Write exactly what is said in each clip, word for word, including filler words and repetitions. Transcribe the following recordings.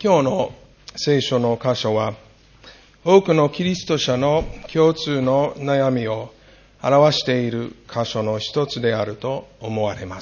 今日の聖書の箇所は、多くのキリスト者の共通の悩みを表している箇所の一つであると思われます。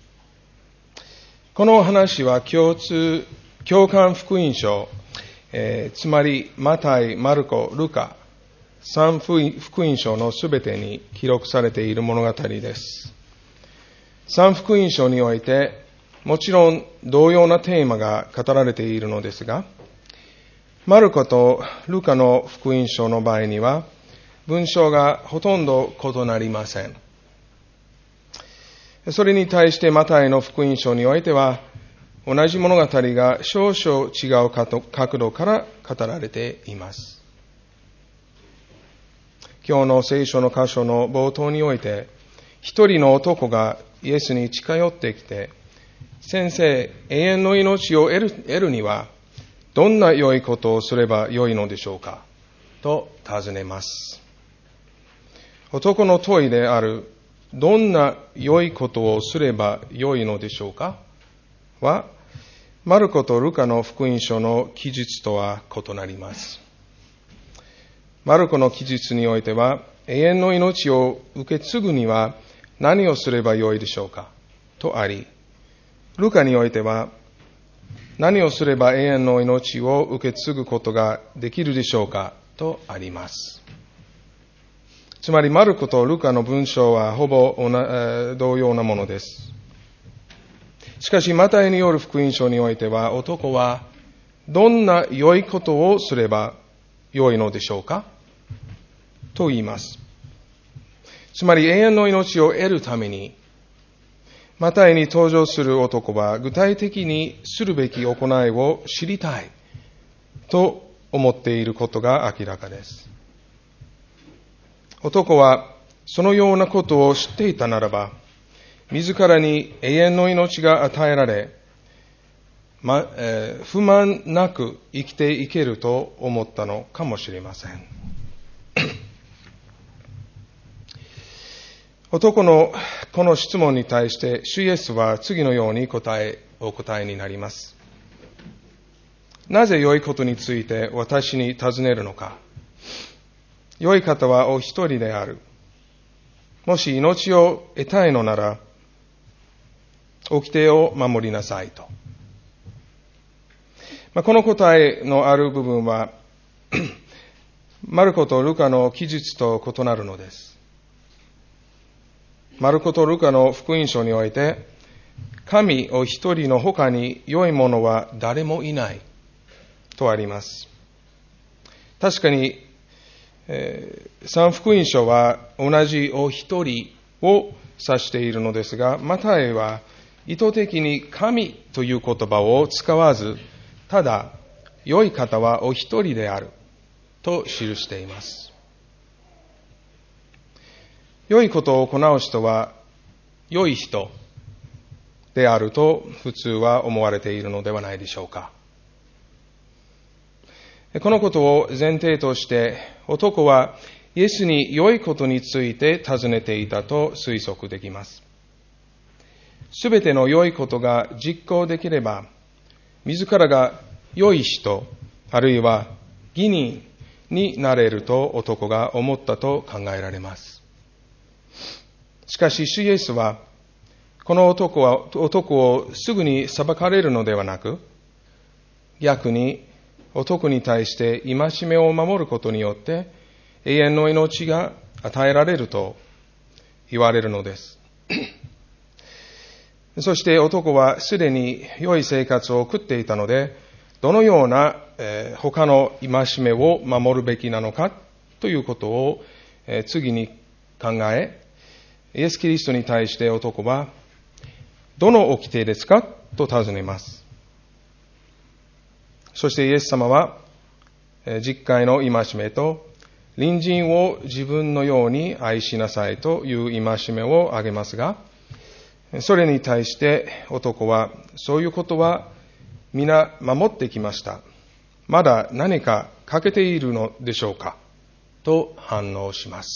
この話は共通、共感福音書、えー、つまりマタイ、マルコ、ルカ、三福音書のすべてに記録されている物語です。三福音書において、もちろん同様なテーマが語られているのですが、マルコとルカの福音書の場合には、文章がほとんど異なりません。それに対してマタイの福音書においては、同じ物語が少々違う角度から語られています。今日の聖書の箇所の冒頭において、一人の男がイエスに近寄ってきて、先生、永遠の命を得る、得るには、どんな良いことをすれば良いのでしょうかと尋ねます。男の問いである、どんな良いことをすれば良いのでしょうかは、マルコとルカの福音書の記述とは異なります。マルコの記述においては、永遠の命を受け継ぐには何をすれば良いでしょうかとあり、ルカにおいては、何をすれば永遠の命を受け継ぐことができるでしょうかとあります。つまり、マルコとルカの文章はほぼ同様なものです。しかし、マタイによる福音書においては、男はどんな良いことをすれば良いのでしょうかと言います。つまり、永遠の命を得るために、マタイに登場する男は具体的にするべき行いを知りたいと思っていることが明らかです。男はそのようなことを知っていたならば、自らに永遠の命が与えられ、まえー、不満なく生きていけると思ったのかもしれません。男のこの質問に対して主イエスは次のように答え、お答えになります。なぜ良いことについて私に尋ねるのか。良い方はお一人である。もし命を得たいのなら、掟を守りなさいと。まあ、この答えのある部分は、マルコとルカの記述と異なるのです。マルコとルカの福音書において、神お一人の他に良いものは誰もいないとあります。確かに、えー、三福音書は同じお一人を指しているのですが、マタイは意図的に神という言葉を使わず、ただ良い方はお一人であると記しています。良いことを行う人は良い人であると普通は思われているのではないでしょうか。このことを前提として男はイエスに良いことについて尋ねていたと推測できます。すべての良いことが実行できれば、自らが良い人あるいは義人になれると男が思ったと考えられます。しかし、主イエスは、この男は、男をすぐに裁かれるのではなく、逆に男に対して戒めを守ることによって、永遠の命が与えられると言われるのです。そして男はすでに良い生活を送っていたので、どのような、えー、他の戒めを守るべきなのかということを、えー、次に考え、イエス・キリストに対して男は、どの掟ですかと尋ねます。そしてイエス様は、十戒の戒めと、隣人を自分のように愛しなさいという戒めを挙げますが、それに対して男は、そういうことは皆守ってきました。まだ何か欠けているのでしょうかと反応します。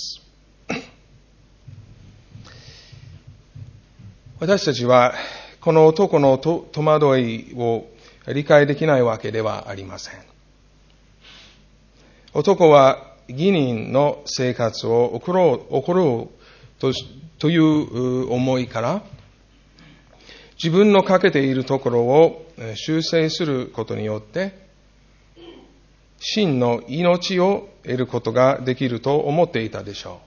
私たちはこの男の戸惑いを理解できないわけではありません。男は義人の生活を送ろう、送ろうと、という思いから、自分の欠けているところを修正することによって、真の命を得ることができると思っていたでしょう。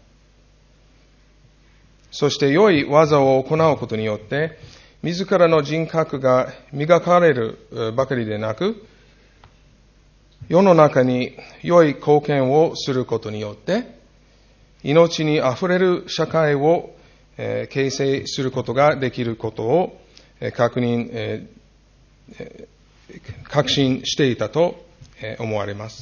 そして良い技を行うことによって、自らの人格が磨かれるばかりでなく、世の中に良い貢献をすることによって、命にあふれる社会を形成することができることを確認、確信していたと思われます。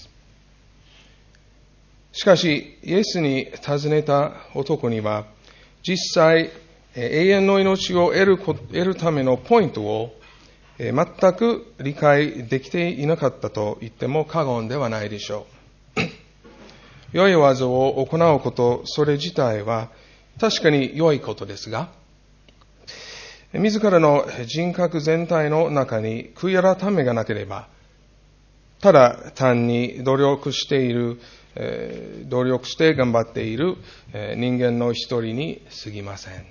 しかし、イエスに尋ねた男には、実際、永遠の命を得る、得るためのポイントを全く理解できていなかったと言っても過言ではないでしょう。良い技を行うこと、それ自体は確かに良いことですが、自らの人格全体の中に悔い改めがなければ、ただ単に努力している、努力して頑張っている人間の一人に過ぎません。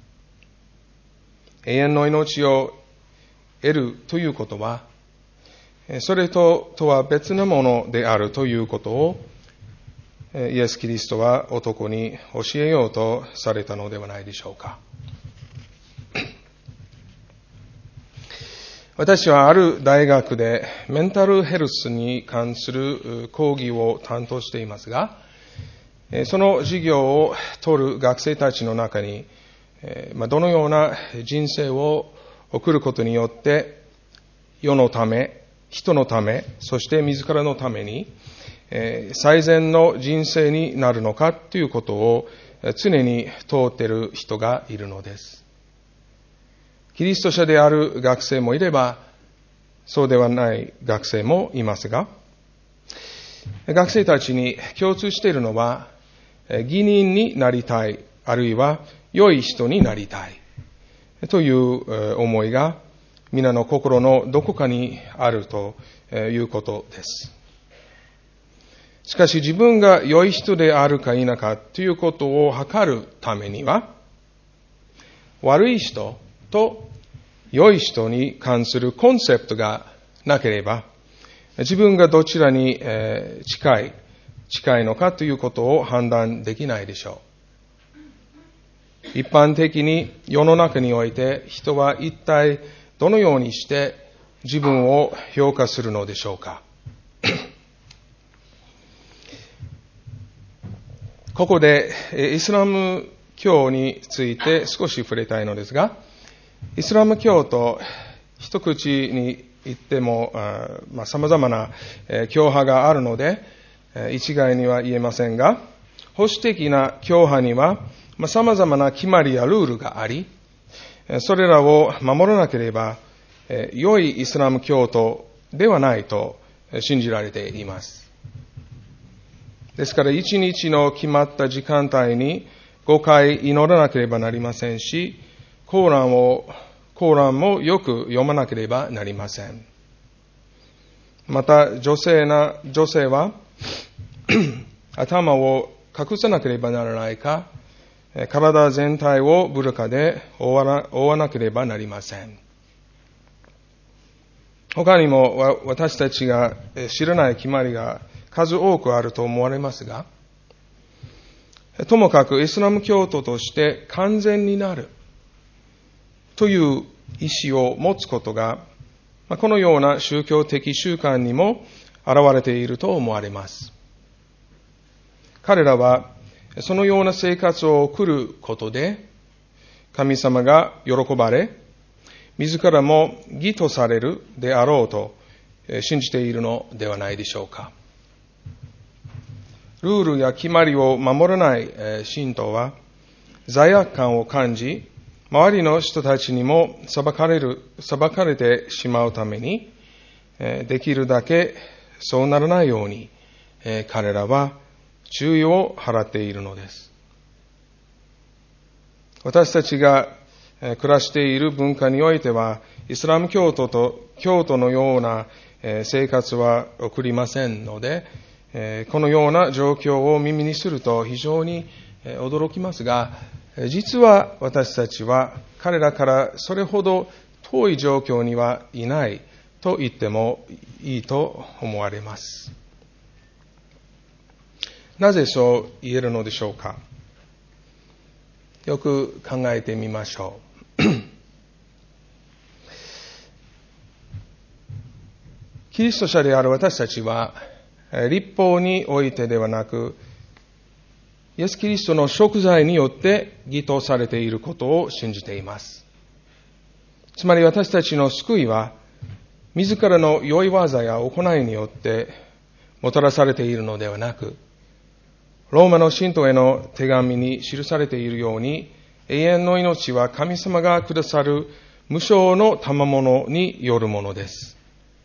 永遠の命を得るということは、それととは別なものであるということを、イエス・キリストは男に教えようとされたのではないでしょうか。私はある大学でメンタルヘルスに関する講義を担当していますが、その授業を取る学生たちの中に、どのような人生を送ることによって世のため、人のため、そして自らのために最善の人生になるのかということを常に問うている人がいるのです。キリスト者である学生もいれば、そうではない学生もいますが、学生たちに共通しているのは、義人になりたい、あるいは良い人になりたいという思いが皆の心のどこかにあるということです。しかし自分が良い人であるか否かということを測るためには、悪い人と良い人に関するコンセプトがなければ、自分がどちらに近い、近いのかということを判断できないでしょう。一般的に世の中において人は一体どのようにして自分を評価するのでしょうか。ここでイスラム教について少し触れたいのですが、イスラム教と一口に言っても、まあ、様々な教派があるので、一概には言えませんが、保守的な教派には、まあ、様々な決まりやルールがあり、それらを守らなければ、良いイスラム教徒ではないと信じられています。ですから、一日の決まった時間帯にごかい祈らなければなりませんし、コーランを、コーランもよく読まなければなりません。また、女性な、女性は、頭を隠さなければならないか、体全体をブルカで覆わな、覆わなければなりません。他にも私たちが知らない決まりが数多くあると思われますが、ともかくイスラム教徒として完全になるという意思を持つことが、このような宗教的習慣にも現れていると思われます。彼らはそのような生活を送ることで、神様が喜ばれ、自らも義とされるであろうと信じているのではないでしょうか。ルールや決まりを守らない信徒は罪悪感を感じ、周りの人たちにも裁かれる、裁かれてしまうために、できるだけそうならないように彼らは注意を払っているのです。私たちが暮らしている文化においては、イスラム教徒と教徒のような生活は送りませんので、このような状況を耳にすると非常に驚きますが、実は私たちは彼らからそれほど遠い状況にはいないと言ってもいいと思われます。なぜそう言えるのでしょうか。よく考えてみましょう。キリスト者である私たちは、律法においてではなく、イエス・キリストの贖罪によって義とされていることを信じています。つまり私たちの救いは、自らの良い技や行いによってもたらされているのではなく、ローマの信徒への手紙に記されているように、永遠の命は神様がくださる無償の賜物によるものです。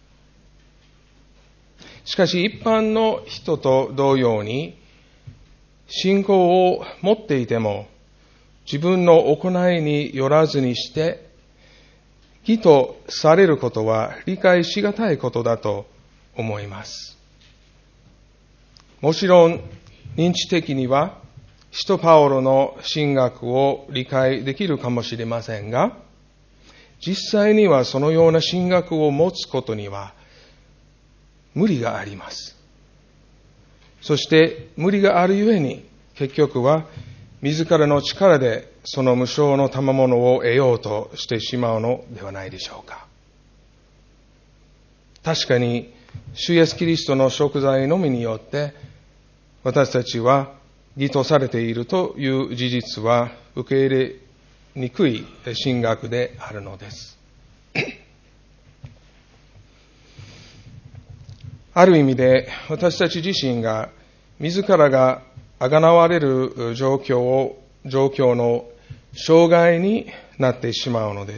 しかし一般の人と同様に、信仰を持っていても、自分の行いによらずにして、義とされることは理解しがたいことだと思います。もちろん、認知的には、使徒パオロの神学を理解できるかもしれませんが、実際にはそのような神学を持つことには無理があります。そして無理があるゆえに、結局は自らの力でその無償の賜物を得ようとしてしまうのではないでしょうか。確かに、主イエスキリストの贖罪のみによって、私たちは義とされているという事実は受け入れにくい神学であるのです。ある意味で私たち自身が自らが贖われる状況を、状況の障害になってしまうのです。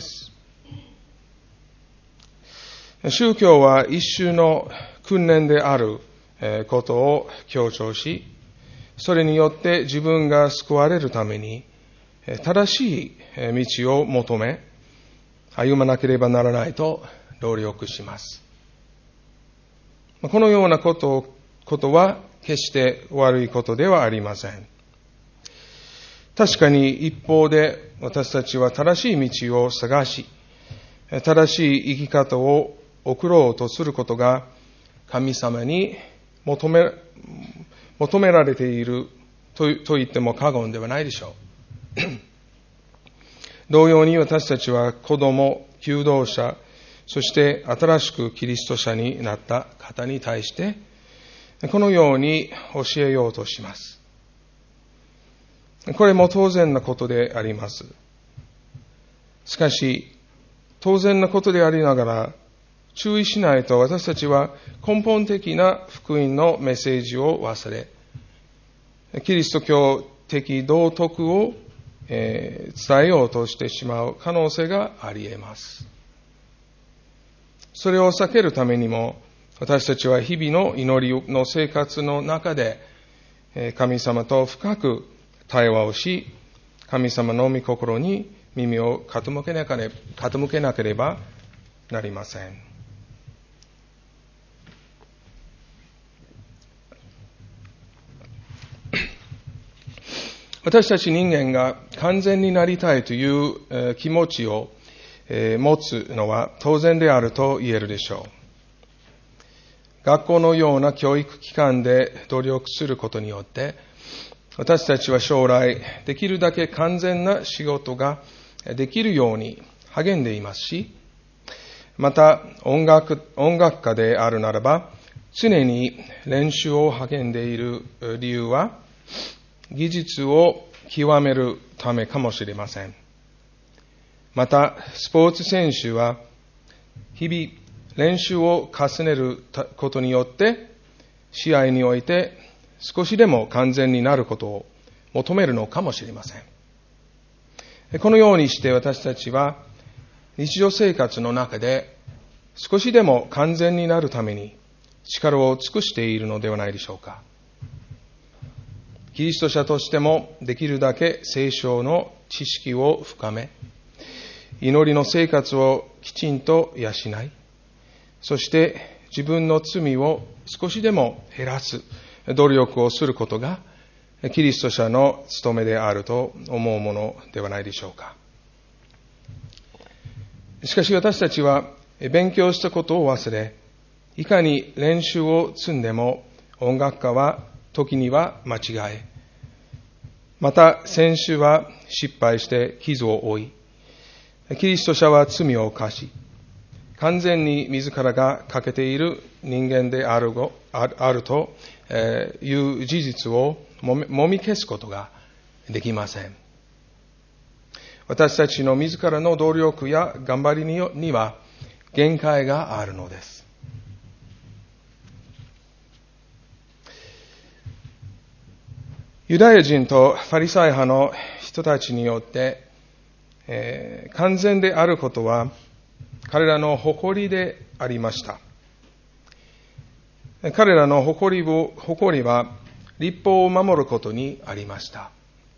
宗教は一種の訓練であることを強調し、それによって自分が救われるために正しい道を求め、歩まなければならないと努力します。このようなこと、ことは決して悪いことではありません。確かに一方で私たちは正しい道を探し、正しい生き方を送ろうとすることが神様に求め、求められていると、と言っても過言ではないでしょう。同様に私たちは子供、求道者、そして新しくキリスト者になった方に対して、このように教えようとします。これも当然なことであります。しかし、当然なことでありながら、注意しないと私たちは根本的な福音のメッセージを忘れ、キリスト教的道徳を、えー、伝えようとしてしまう可能性があり得ます。それを避けるためにも、私たちは日々の祈りの生活の中で、神様と深く対話をし、神様の御心に耳を傾けなければ、傾けなければなりません。私たち人間が完全になりたいという気持ちを持つのは当然であると言えるでしょう。学校のような教育機関で努力することによって、私たちは将来できるだけ完全な仕事ができるように励んでいますし、また音楽、音楽家であるならば、常に練習を励んでいる理由は、技術を極めるためかもしれません。また、スポーツ選手は、日々練習を重ねることによって、試合において少しでも完全になることを求めるのかもしれません。このようにして私たちは、日常生活の中で少しでも完全になるために力を尽くしているのではないでしょうか。キリスト者としてもできるだけ聖書の知識を深め、 祈りの生活をきちんと養い、そして自分の罪を少しでも減らす努力をすることがキリスト者の務めであると思うものではないでしょうか。しかし私たちは勉強したことを忘れ、いかに練習を積んでも音楽家は時には間違え、また選手は失敗して傷を負い、キリスト者は罪を犯し、完全に自らが欠けている人間であるという事実をもみ消すことができません。私たちの自らの努力や頑張りには限界があるのです。ユダヤ人とファリサイ派の人たちによって、えー、完全であることは彼らの誇りでありました。彼らの誇りを、誇りは律法を守ることにありました。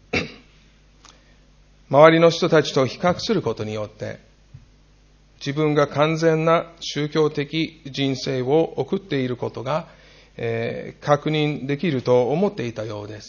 周りの人たちと比較することによって自分が完全な宗教的人生を送っていることが、えー、確認できると思っていたようです。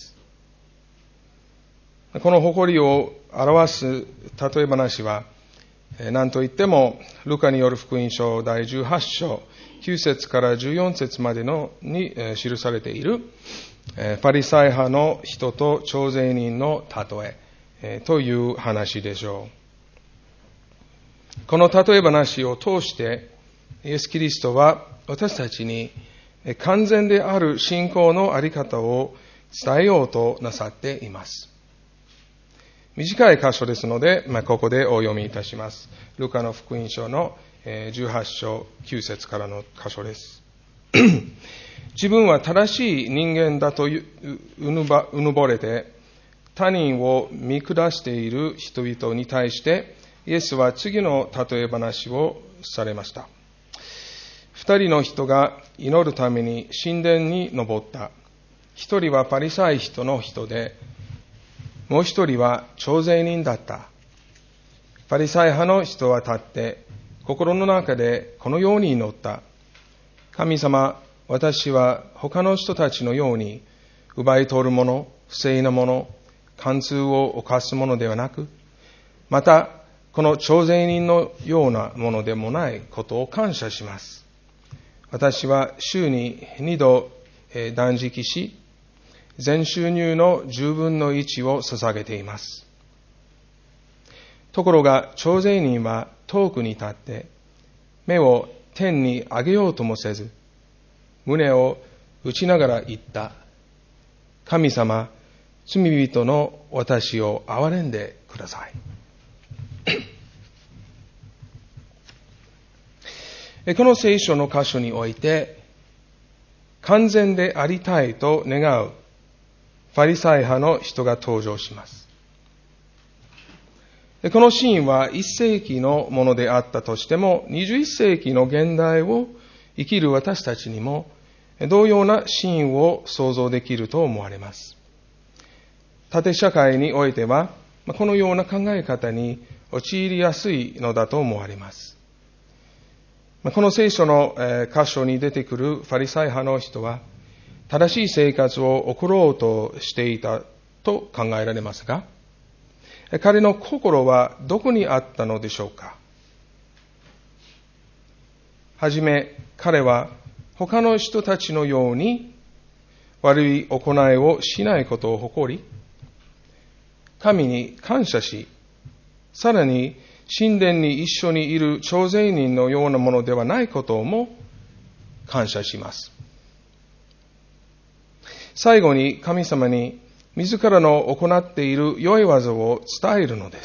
この誇りを表す例え話は何といってもルカによる福音書だいじゅうはち章きゅう節からじゅうよん節までのに記されているファリサイ派の人と徴税人の例えという話でしょう。この例え話を通してイエス・キリストは私たちに完全である信仰のあり方を伝えようとなさっています。短い箇所ですので、まあ、ここでお読みいたします。ルカの福音書のじゅうはち章きゅう節からの箇所です。自分は正しい人間だとうぬば、うぬぼれて他人を見下している人々に対してイエスは次の例え話をされました。二人の人が祈るために神殿に登った。一人はパリサイ人の人で、もう一人は徴税人だった。パリサイ派の人は立って心の中でこのように祈った。神様、私は他の人たちのように奪い取るもの、不正なもの、姦通を犯すものではなく、またこの徴税人のようなものでもないことを感謝します。私は週に二度断食し、全収入の十分の一を捧げています。ところが徴税人は遠くに立って目を天に上げようともせず、胸を打ちながら言った。神様、罪人の私を憐れんでください。この聖書の箇所において、完全でありたいと願うファリサイ派の人が登場します。このシーンはいっ世紀のものであったとしても、にじゅういっ世紀の現代を生きる私たちにも同様なシーンを想像できると思われます。縦社会においては、このような考え方に陥りやすいのだと思われます。この聖書の箇所に出てくるファリサイ派の人は、正しい生活を送ろうとしていたと考えられますが、彼の心はどこにあったのでしょうか。はじめ、彼は他の人たちのように悪い行いをしないことを誇り、神に感謝し、さらに神殿に一緒にいる徴税人のようなものではないことをも感謝します。最後に神様に自らの行っている良い技を伝えるのです。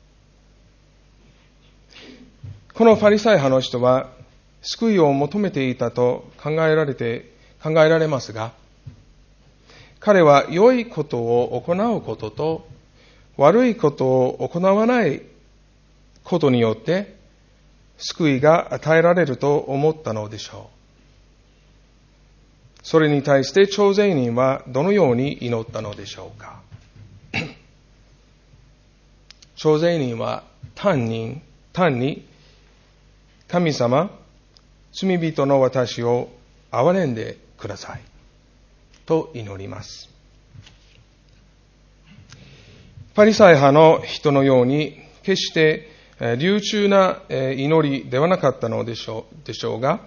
このファリサイ派の人は救いを求めていたと考えられて、考えられますが、彼は良いことを行うことと悪いことを行わないことによって救いが与えられると思ったのでしょう。それに対して徴税人はどのように祈ったのでしょうか。徴税人は単に、単に、神様、罪人の私を憐れんでください。と祈ります。パリサイ派の人のように、決して流暢な祈りではなかったのでしょう、でしょうが、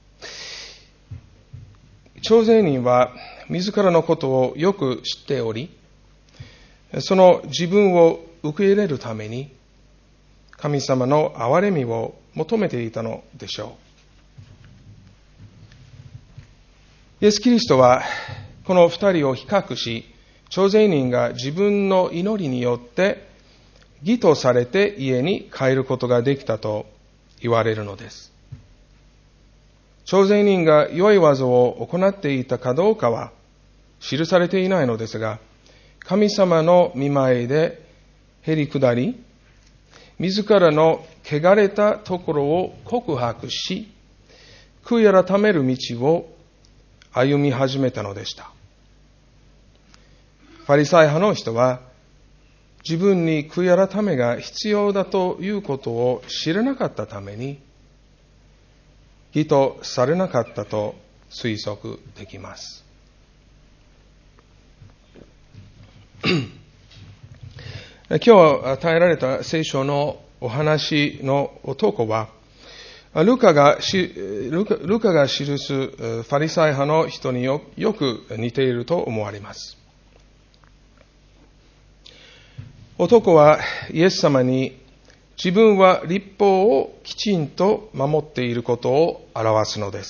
徴税人は自らのことをよく知っており、その自分を受け入れるために、神様の憐れみを求めていたのでしょう。イエス・キリストは、この二人を比較し、徴税人が自分の祈りによって、義とされて家に帰ることができたと言われるのです。徴税人が良い技を行っていたかどうかは記されていないのですが、神様の御前でへり下り、自らの汚れたところを告白し、悔い改める道を歩み始めたのでした。パリサイ派の人は、自分に悔い改めが必要だということを知らなかったために、義とされなかったと推測できます。今日与えられた聖書のお話の男は、ルカがし、ルカ、ルカが記すファリサイ派の人によ、よく似ていると思われます。男はイエス様に自分は律法をきちんと守っていることを表すのです。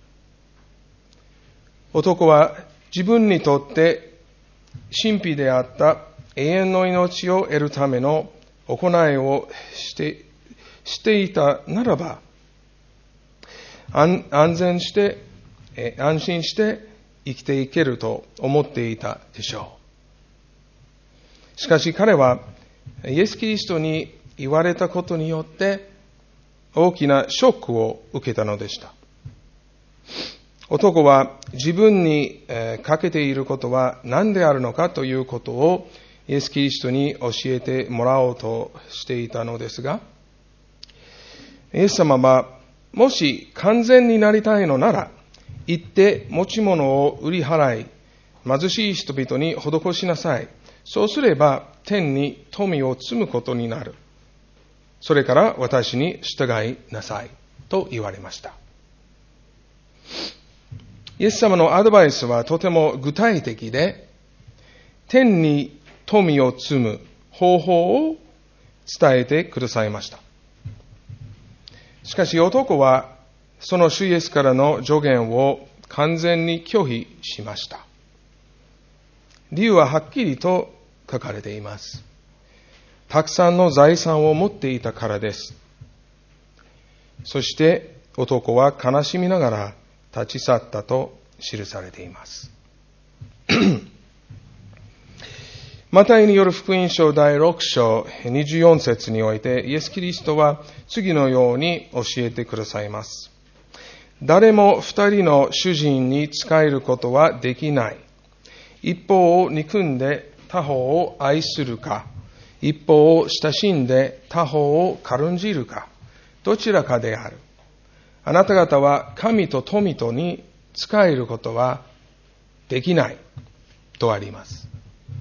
男は自分にとって神秘であった永遠の命を得るための行いをして、していたならば、安、安全して、安心して生きていけると思っていたでしょう。しかし彼はイエス・キリストに言われたことによって大きなショックを受けたのでした。男は自分にかけていることは何であるのかということをイエス・キリストに教えてもらおうとしていたのですが、イエス様はもし完全になりたいのなら、行って持ち物を売り払い、貧しい人々に施しなさい。そうすれば天に富を積むことになる。それから私に従いなさい。と言われました。イエス様のアドバイスはとても具体的で、天に富を積む方法を伝えてくださいました。しかし男はその主イエスからの助言を完全に拒否しました。理由ははっきりと書かれています。たくさんの財産を持っていたからです。そして男は悲しみながら立ち去ったと記されています。マタイによる福音書だいろく章にじゅうよん節においてイエス・キリストは次のように教えてくださいます。誰も二人の主人に仕えることはできない。一方を憎んで他方を愛するか、一方を親しんで他方を軽んじるか、どちらかである。あなた方は神と富とに仕えることはできないとあります。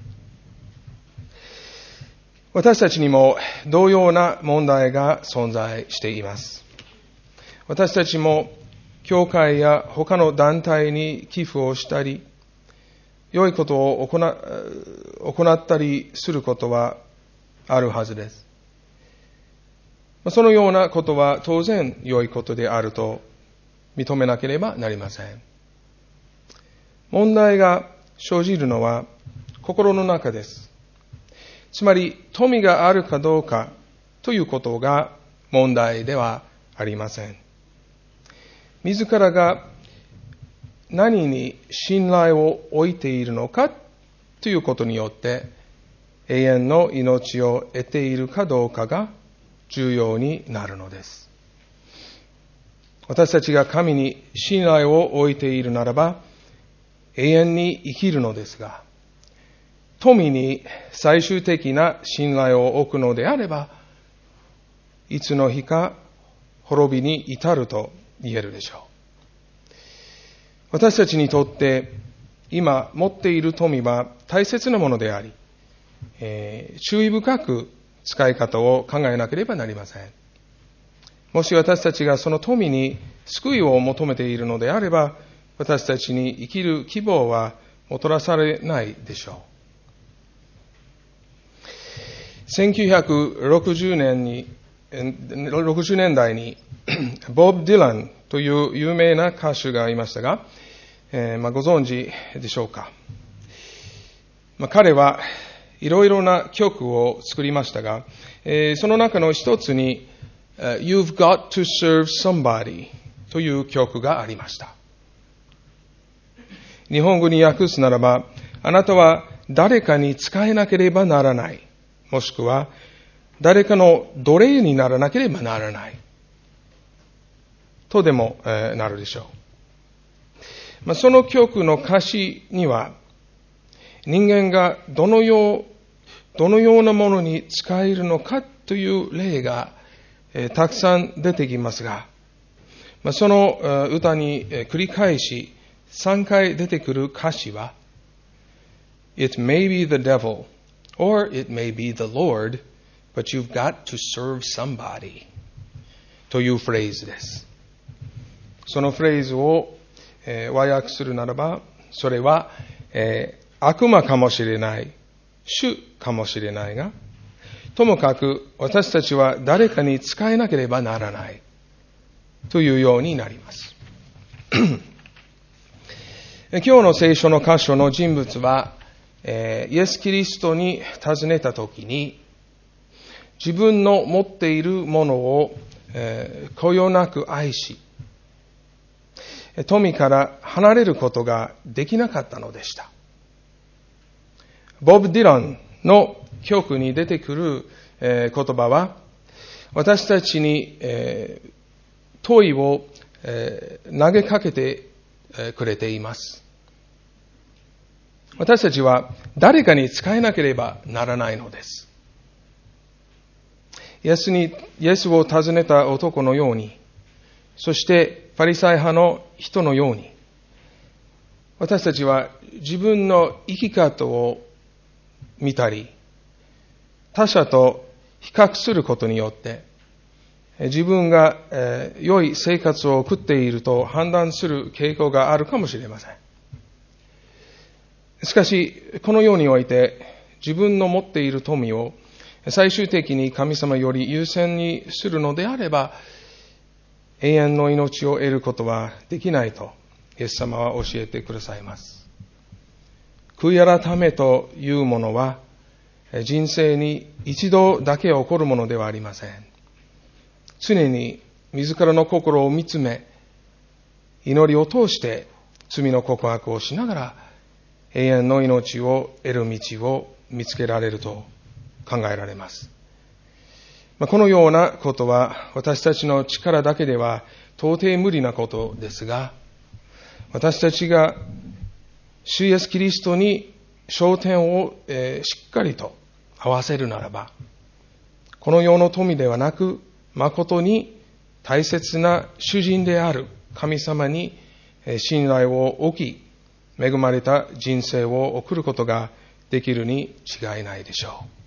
私たちにも同様な問題が存在しています。私たちも教会や他の団体に寄付をしたり、良いことを行、行ったりすることはあるはずです。そのようなことは当然良いことであると認めなければなりません。問題が生じるのは心の中です。つまり富があるかどうかということが問題ではありません。自らが何に信頼を置いているのかということによって永遠の命を得ているかどうかが重要になるのです。私たちが神に信頼を置いているならば永遠に生きるのですが、富に最終的な信頼を置くのであればいつの日か滅びに至ると言えるでしょう。私たちにとって今持っている富は大切なものであり、えー、注意深く使い方を考えなければなりません。もし私たちがその富に救いを求めているのであれば、私たちに生きる希望はもたらされないでしょう。せんきゅうひゃくろくじゅうねんに、ろくじゅうねんだいにボブ・ディランという有名な歌手がいましたが、えーまあ、ご存知でしょうか。まあ、彼はいろいろな曲を作りましたが、えー、その中の一つに、uh, You've Got to Serve Somebody という曲がありました。日本語に訳すならば、あなたは誰かに仕えなければならない。もしくは、誰かの奴隷にならなければならない。とでも、えー、なるでしょう。まあ、その曲の歌詞には、人間がどのよう、どのようなものに使えるのかという例が、えー、たくさん出てきますが、まあ、その、えー、歌に、えー、繰り返しさんかい出てくる歌詞は、It may be the devil, or it may be the Lord, but you've got to serve somebody というフレーズです。そのフレーズを、えー、和訳するならば、それは、えー、悪魔かもしれない、主かもしれないが、ともかく私たちは誰かに仕えなければならないというようになります。今日の聖書の箇所の人物は、えー、イエス・キリストに尋ねたときに、自分の持っているものを、えー、こよなく愛し、富から離れることができなかったのでした。ボブ・ディランの曲に出てくる、えー、言葉は、私たちに、えー、問いを、えー、投げかけて、えー、くれています。私たちは誰かに仕えなければならないのです。イエスに、イエスを訪ねた男のように、そしてパリサイ派の人のように、私たちは自分の生き方を見たり、他者と比較することによって、自分が、えー、良い生活を送っていると判断する傾向があるかもしれません。しかし、このようにおいて、自分の持っている富を最終的に神様より優先にするのであれば、永遠の命を得ることはできないと、イエス様は教えてくださいます。悔い改めというものは、人生に一度だけ起こるものではありません。常に自らの心を見つめ、祈りを通して罪の告白をしながら、永遠の命を得る道を見つけられると考えられます。このようなことは私たちの力だけでは到底無理なことですが、私たちが主イエスキリストに焦点を、えー、しっかりと合わせるならば、この世の富ではなく、誠に大切な主人である神様に信頼を置き、恵まれた人生を送ることができるに違いないでしょう。